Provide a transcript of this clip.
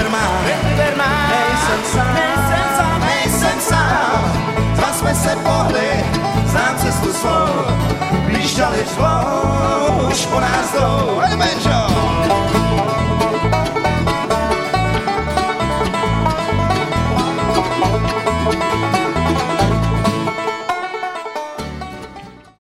nejsem sám. Dva jsme se pohli, znám cestu svou, blíž dali zvou, už po nás jdou. Hey, Benjo!